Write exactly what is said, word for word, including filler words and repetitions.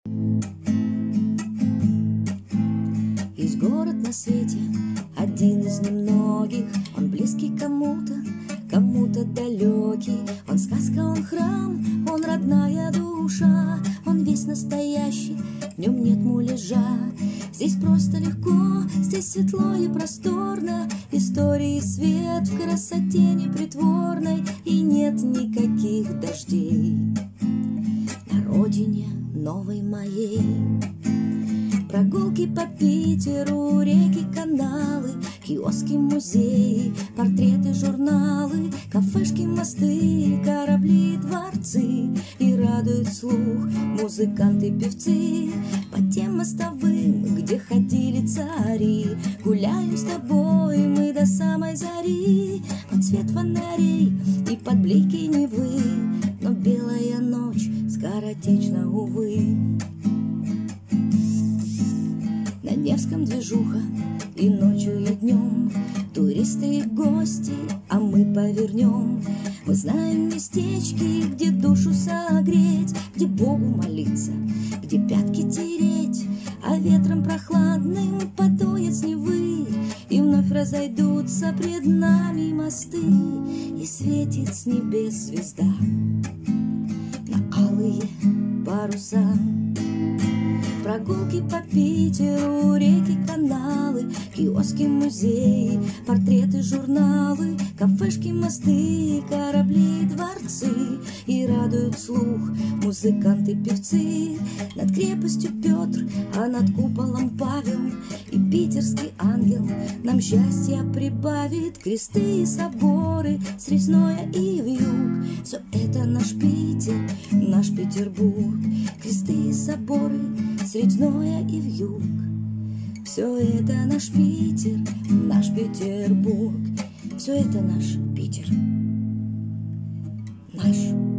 Есть город на свете, один из немногих. Он близкий кому-то, кому-то далекий. Он сказка, он храм, он родная душа. Он весь настоящий, в нем нет муляжа. Здесь просто легко, здесь светло и просторно. Истории свет в красоте непритворной. И нет никаких дождей на родине новой моей. Прогулки по Питеру, реки, каналы, киоски, музеи, портреты, журналы, кафешки, мосты, корабли, дворцы. И радует слух музыканты, певцы. По тем мостовым, где ходили цари, гуляем с тобой мы до самой зари. Под свет фонарей и под блики Невы. Но белая ночь скоротечна, увы. На Невском движуха и ночью, и днем. Туристы и гости, а мы повернем. Мы знаем местечки, где душу согреть, где Богу молиться, где пятки тереть. А ветром прохладным подует с Невы, и вновь разойдутся пред нами мосты. И светит с небес звезда на алые паруса. Прогулки по Питеру, реки, каналы, киоски, музеи, портреты, журналы, кафешки, мосты, корабли, дворцы. И радуют слух музыканты, певцы. Над крепостью Петр, а над куполом Павел. И питерский ангел нам счастья прибавит. Кресты и соборы, Срезное и вьюг. Все это наш Питер, наш Петербург. Кресты и соборы, Срезное и вьюг. Все это наш Питер, наш Петербург. Все это наш Питер, наш